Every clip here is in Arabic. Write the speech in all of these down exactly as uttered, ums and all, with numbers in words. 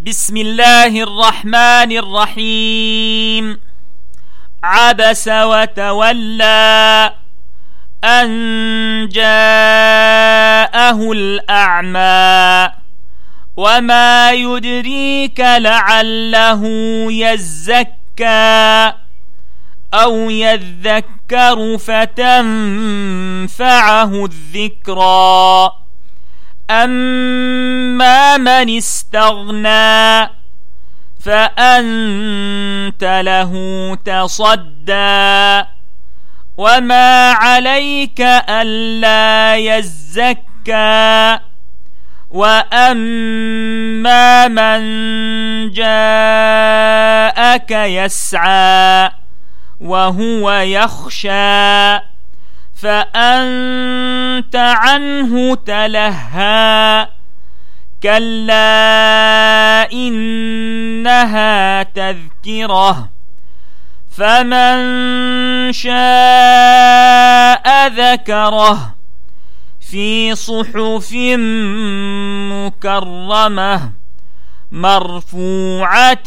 بسم الله الرحمن الرحيم. عبس وتولى أن جاءه الأعمى وما يدريك لعله يزكى أو يذكر فتنفعه الذكرى. أما من استغنى فأنت له تصدى وما عليك ألا يزكى. وأما من جاءك يسعى وهو يخشى فأنت عنه تلهى. كلا إنها تذكرة فمن شاء ذكره في صحف مكرمة مرفوعة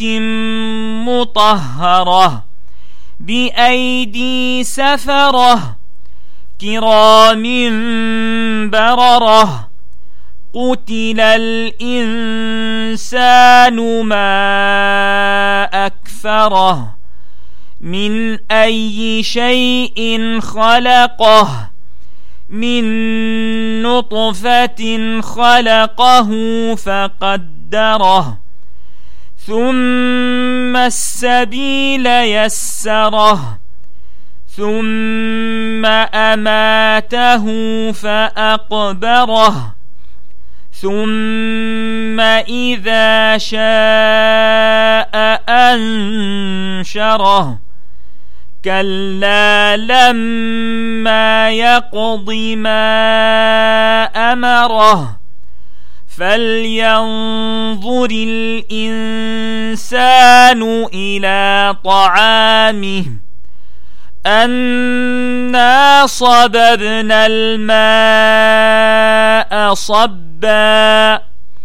مطهرة بأيدي سفرة كرام بررة. قتل الإنسان ما أكفره من أي شيء خلقه من نطفة خلقه فقدره ثم السبيل يسره ثم أماته فأقبره ثم إذا شاء أنشره. كلا لما يقض ما أمره فلينظر الإنسان إلى طعامه أنا صببنا الماء صبا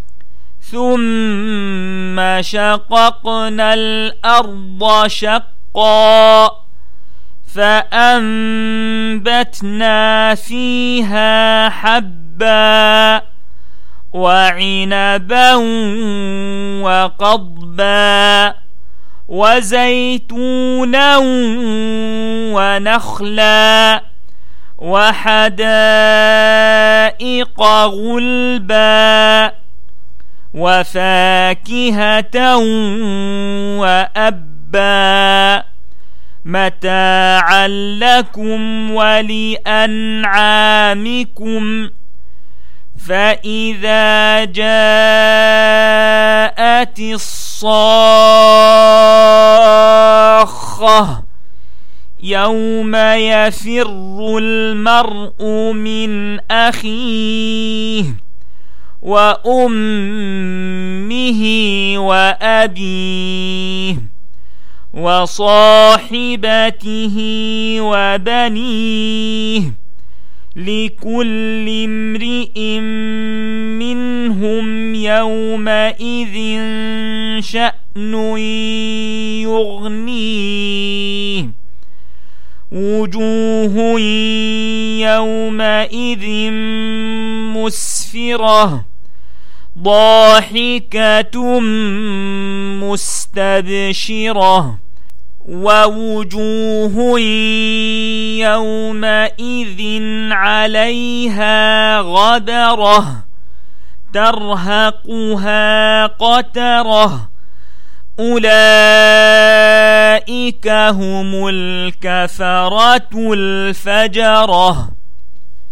ثم شققنا الأرض شقا فأنبتنا فيها حبا وعنبا وقضبا وزيتونا ونخلا وحدائق غلبا وفاكهة وأبا متاعا لكم ولأنعامكم. فإذا جاءت الصاخة يوم يفر المرء من أخيه وأمه وأبيه وصاحبته وبنيه لكل امرئ منهم يومئذ شأن يغنيه. وجوه يومئذ مسفرة ضاحكة مستبشرة ووجوه يومئذ عليها غبرة ترهقها قترة أولئك هم الكفرة الفجرة.